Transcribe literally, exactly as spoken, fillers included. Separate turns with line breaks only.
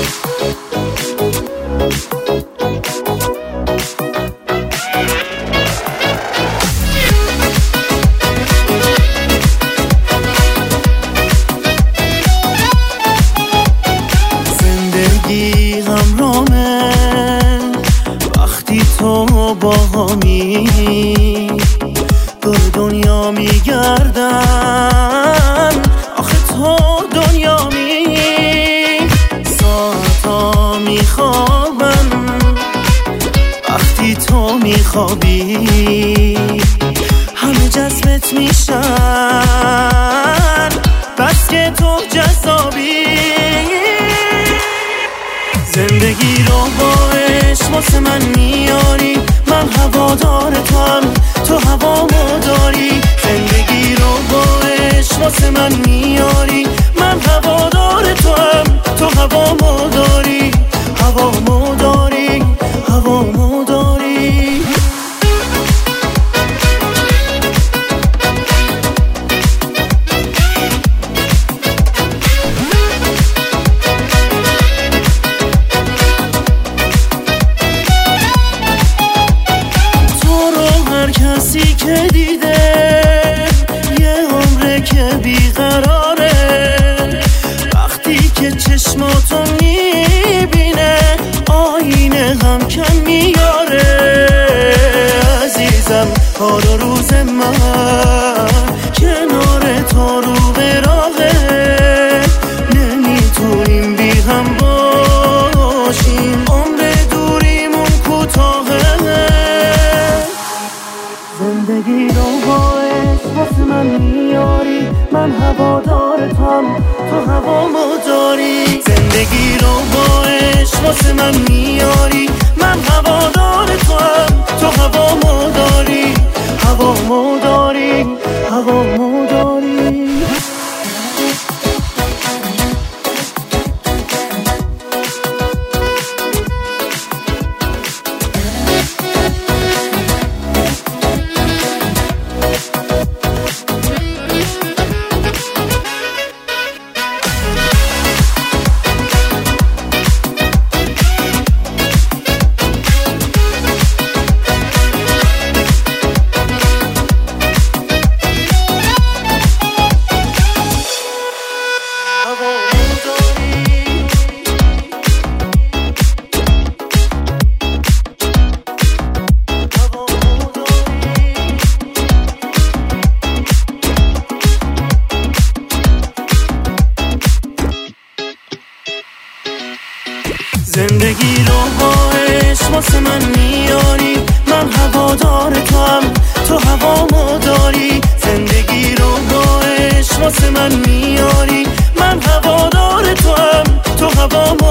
زندگی همرامه وقتی تو با همی دور دنیا میگردن، آخه تو دنیا می ساعتا میخوابن وقتی تو میخوابی، همه جذبت میشن بس که تو جذابی. زندگی رو با عشق واسه من میاری، من هوادار تو هم تو هوامو داری. زندگی رو با عشق واسه من میاری، من هوادار تو هم تو هوامو داری. هوامو داری هوامو داری. کسی که دیده یه عمره که بیقراره، وقتی که چشماتو میبینه آینه هم کم میاره. عزیزم حال و روز من کنار تو رو به راهه، نمیتونیم بی هم باشیم، عمر دوریمون کوتاهه. زندگی رو با عشق واسه من میاری، من هوادار تو هم تو هوامو داری. زندگی رو با عشق واسه من میاری، من هوادار تو هم تو هوامو داری. هوامو داری هوامو داری. زندگی رو با عشق واسه من میاری، من هوادار تو هم تو هوامو داری. زندگی رو با عشق واسه من میاری، من هوادار تو هم تو هوامو